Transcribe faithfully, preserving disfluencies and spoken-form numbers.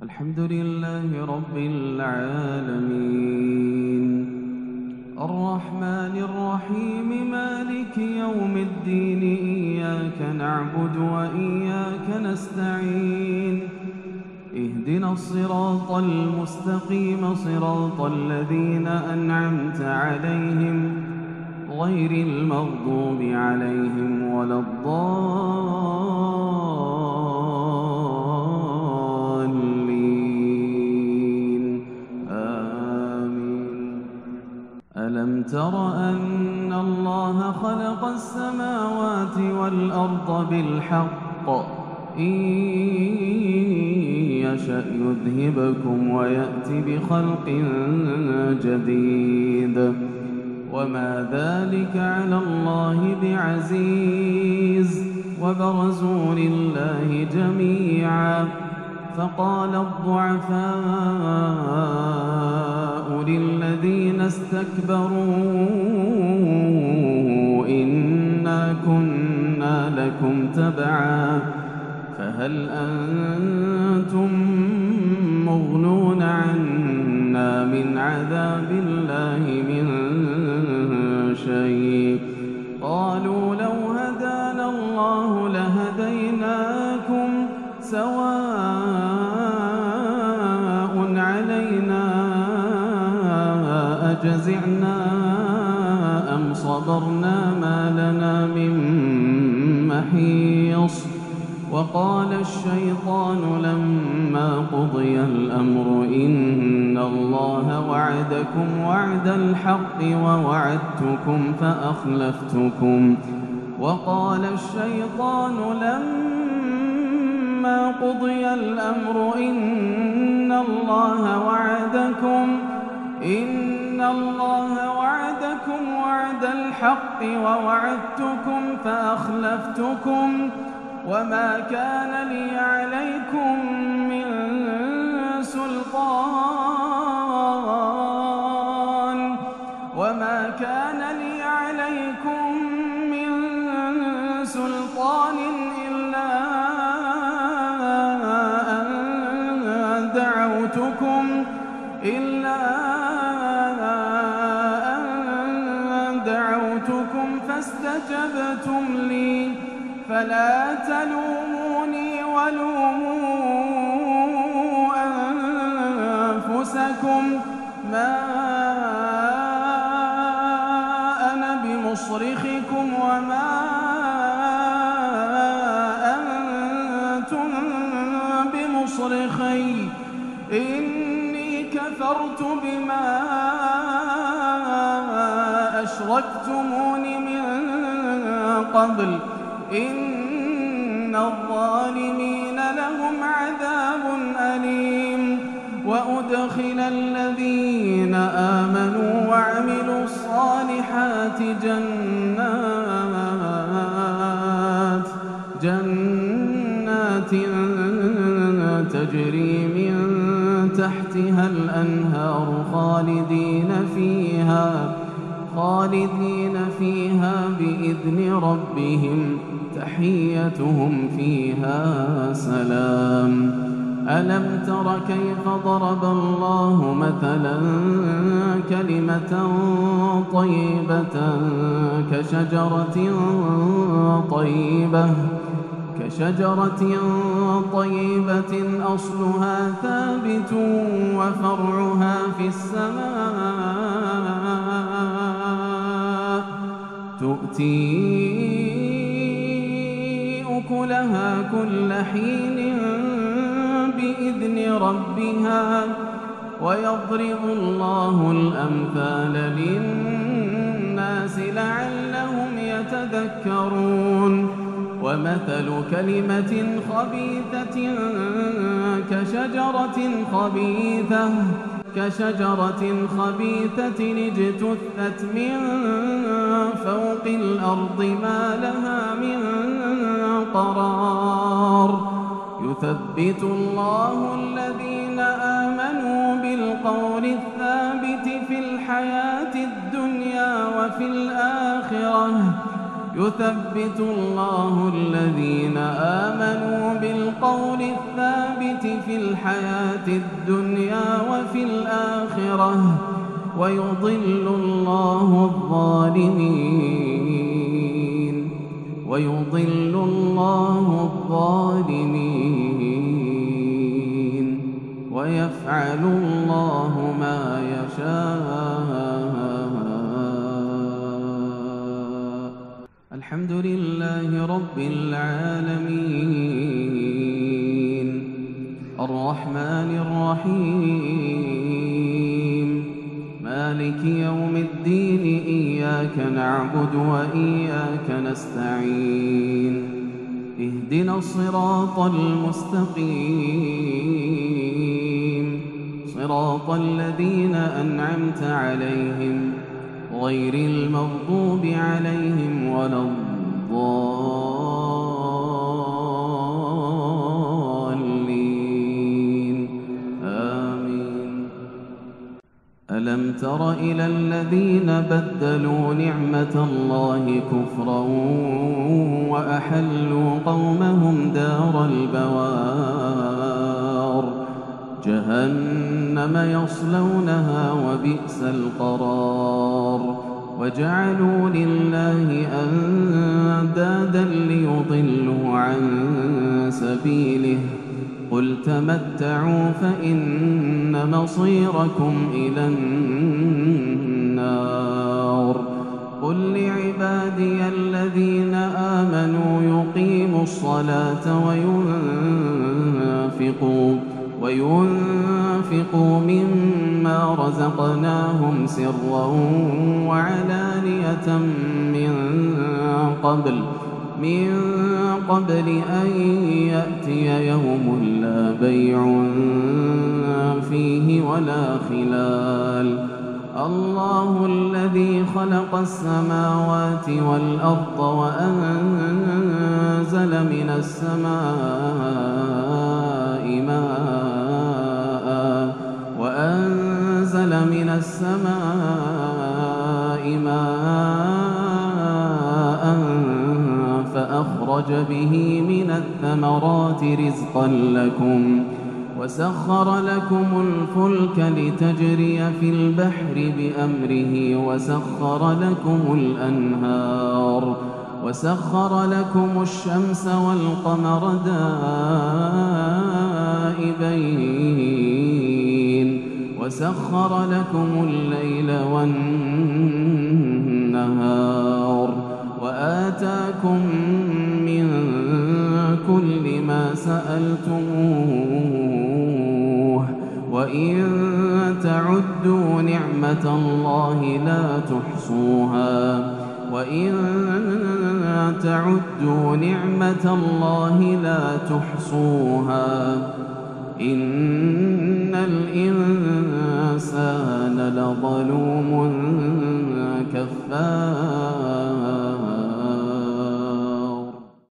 الحمد لله رب العالمين الرحمن الرحيم مالك يوم الدين إياك نعبد وإياك نستعين اهدنا الصراط المستقيم صراط الذين أنعمت عليهم غير المغضوب عليهم ولا الضالين آمين. ألم تر أن الله خلق السماوات والأرض بالحق إن يشأ يذهبكم ويأتي بخلق جديد وما ذلك على الله بعزيز وبرزوا لله جميعا فقال الضعفاء للذين استكبروا إنا كنا لكم تبعا فهل أنتم مغنون عنا من عذاب الله من شيء قالوا لو هدانا الله لهديناكم سواء علينا أجزعنا أم صبرنا ما لنا من محيص وقال الشيطان لما قضي الأمر إن الله وعدكم وعد الحق ووعدتكم فأخلفتكم وقال الشيطان لما قضي الأمر إن الله وعدكم إن الله وعدكم وعد الحق ووعدتكم فأخلفتكم وما كان لي عليكم من سلطان وما كان لي عليكم من سلطان إلا أن دعوتكم إلا أن دعوتكم فاستجبتم لي فلا تلوموني ولوموا أنفسكم ما أنا بمصرخكم وما أنتم بمصرخي إني كفرت بما أشركتمون من قبل إن الظالمين لهم عذاب أليم وأدخل الذين آمنوا وعملوا الصالحات جنات جنات تجري من تحتها الأنهار خالدين فيها خالدين فيها بإذن ربهم تحيتهم فيها سلام. ألم تر كيف ضرب الله مثلا كلمة طيبة كشجرة طيبة كشجرة طيبة أصلها ثابت وفرعها في السماء تؤتي أكلها كل حين بإذن ربها ويضرب الله الأمثال للناس لعلهم يتذكرون ومثل كلمة خبيثة كشجرة خبيثة كشجرة خبيثة اجتثت من فوق الأرض ما لها من قرار يثبت الله الذين آمنوا بالقول الثابت في الحياة الدنيا وفي الآخرة يثبت الله الذين آمنوا بالقول الثابت في الحياة الدنيا وفي الآخرة ويضل الله الظالمين ويضل الله الظالمين ويفعل الله ما يشاء. الحمد لله رب العالمين الرحمن الرحيم مالك يوم الدين إياك نعبد وإياك نستعين اهدنا الصراط المستقيم صراط الذين أنعمت عليهم غير المغضوب عليهم ولا الضالين آمين. ألم تر إلى الذين بدلوا نعمة الله كفرا وأحلوا قومهم دار البوار جهنم يصلونها وبئس القرار وجعلوا لله أندادا ليضلوا عن سبيله قل تمتعوا فإن مصيركم إلى النار قل لعبادي الذين آمنوا يقيموا الصلاة وينفقوا وينفقوا مما رزقناهم سرا وعلانية من قبل من قبل أن يأتي يوم لا بيع فيه ولا خلال الله الذي خلق السماوات والأرض وأنزل من السماء ماء وأنزل من السماء ماء فأخرج به من الثمرات رزقا لكم وسخر لكم الفلك لتجري في البحر بأمره وسخر لكم الأنهار وسخر لكم الشمس والقمر دائبين وسخر لكم الليل والنهار وآتاكم من كل ما سألتموه وإن تعدوا نعمة الله لا تحصوها وإن تعدوا نعمة الله لا تحصوها إن الإنسان لظلوم كفار.